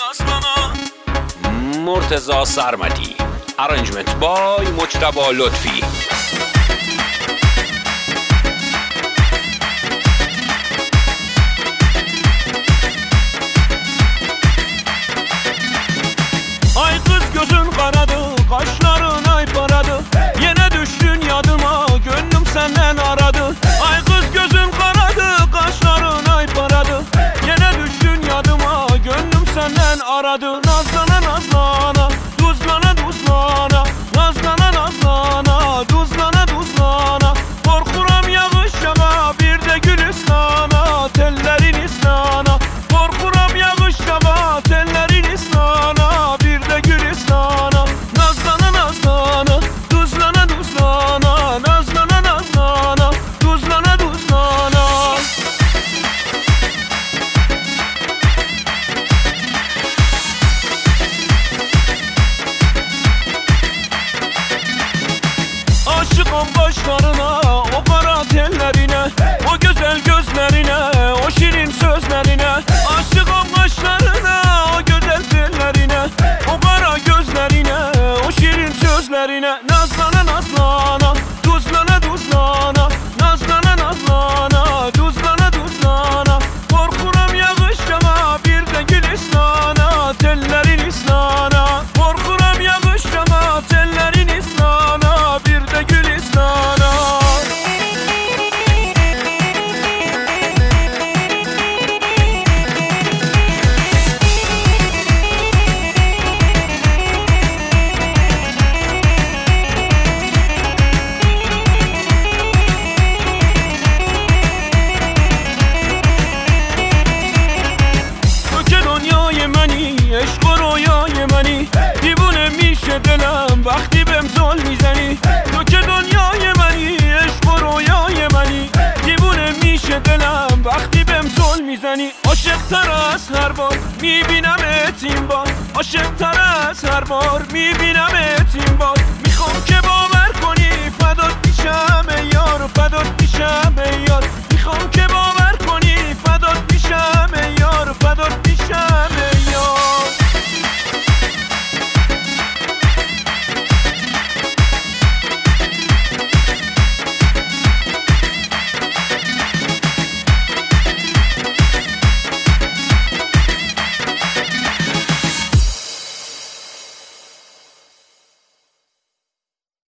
مرتضی سرمدی، ارنجمنت بای مجتبی لطفی. Ay kız gözün karadı, kaşların ay paradı. Yine düştün yadıma, gönlüm senden aradı. Ay kız gözün karadı, kaşların ay paradı. Yine düştün yadıma, gönlüm senden aradı. Nazlana nazlana, tuzlana tuzlana. Nazlana nazlana, tuzlana tuzlana. Korkuram yağış yağa, bir de gül ıslana. Tellerin ıslana. Korkuram yağış yağa, tellerin ıslana. Bir de gül ıslana. Nazlana nazlana, tuzlana tuzlana. Nazlana nazlana, tuzlana tuzlana. Aşıkım başlarına, o kara tellerine, o güzel gözlerine, o şirin sözlerine. Aşıkım kaşlarına, o güzel tellerine, o kara gözlerine, o şirin sözlerine. Nazlana nazlana, tuzlana tuzlana. Nazlana nazlana, tuzlana tuzlana. Korkuram yağış yağa, bir de gül ıslana. Tellerin ıslana. Korkuram yağış yağa, tellerin ıslana. Bir de gül ıslana. تو که دنیای منی، عشق و رویای منی. دیوونه میشه دلم وقتی بهم زل میزنی. تو که دنیای منی، عشق و رویای منی. دیوونه میشه دلم وقتی بهم زل میزنی. عاشق تر از هر بار میبینمت این بار. عاشق تر از هر بار میبینمت این بار. میخوام که باور کنی فدات میشم ای یار، فدات میشم ای یار.